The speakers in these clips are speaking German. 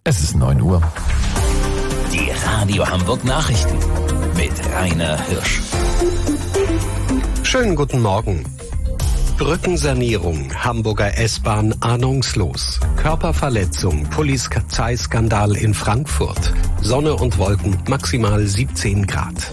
Es ist 9 Uhr. Die Radio Hamburg Nachrichten mit Rainer Hirsch. Schönen guten Morgen. Brückensanierung, Hamburger S-Bahn ahnungslos. Körperverletzung, Polizeiskandal in Frankfurt. Sonne und Wolken, maximal 17 Grad.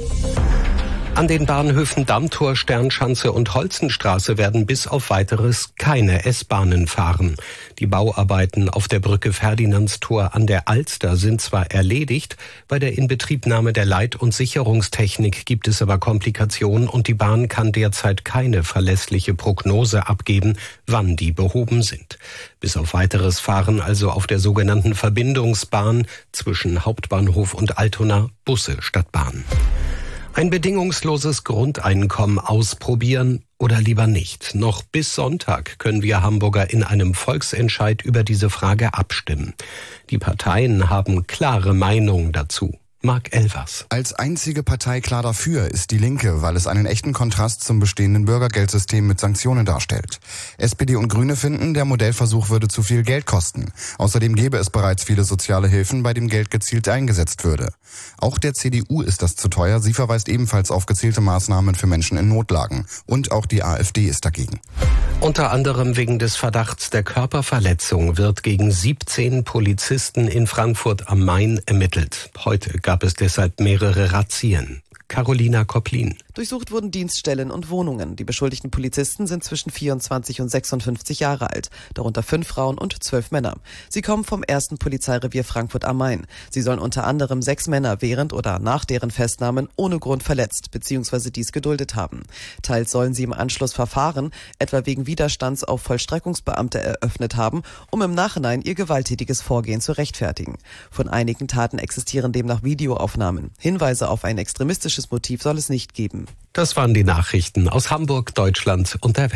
An den Bahnhöfen Dammtor, Sternschanze und Holzenstraße werden bis auf Weiteres keine S-Bahnen fahren. Die Bauarbeiten auf der Brücke Ferdinandstor an der Alster sind zwar erledigt, bei der Inbetriebnahme der Leit- und Sicherungstechnik gibt es aber Komplikationen und die Bahn kann derzeit keine verlässliche Prognose abgeben, wann die behoben sind. Bis auf Weiteres fahren also auf der sogenannten Verbindungsbahn zwischen Hauptbahnhof und Altona Busse statt Bahn. Ein bedingungsloses Grundeinkommen ausprobieren oder lieber nicht? Noch bis Sonntag können wir Hamburger in einem Volksentscheid über diese Frage abstimmen. Die Parteien haben klare Meinungen dazu. Marc Elvers. Als einzige Partei klar dafür ist die Linke, weil es einen echten Kontrast zum bestehenden Bürgergeldsystem mit Sanktionen darstellt. SPD und Grüne finden, der Modellversuch würde zu viel Geld kosten. Außerdem gäbe es bereits viele soziale Hilfen, bei dem Geld gezielt eingesetzt würde. Auch der CDU ist das zu teuer. Sie verweist ebenfalls auf gezielte Maßnahmen für Menschen in Notlagen. Und auch die AfD ist dagegen. Unter anderem wegen des Verdachts der Körperverletzung wird gegen 17 Polizisten in Frankfurt am Main ermittelt. Heute gab es deshalb mehrere Razzien. Carolina Koplin. Durchsucht wurden Dienststellen und Wohnungen. Die beschuldigten Polizisten sind zwischen 24 und 56 Jahre alt, darunter 5 Frauen und 12 Männer. Sie kommen vom 1. Polizeirevier Frankfurt am Main. Sie sollen unter anderem 6 Männer während oder nach deren Festnahmen ohne Grund verletzt bzw. dies geduldet haben. Teils sollen sie im Anschluss Verfahren, etwa wegen Widerstands auf Vollstreckungsbeamte, eröffnet haben, um im Nachhinein ihr gewalttätiges Vorgehen zu rechtfertigen. Von einigen Taten existieren demnach Videoaufnahmen. Hinweise auf ein extremistisches Motiv soll es nicht geben. Das waren die Nachrichten aus Hamburg, Deutschland und der Welt.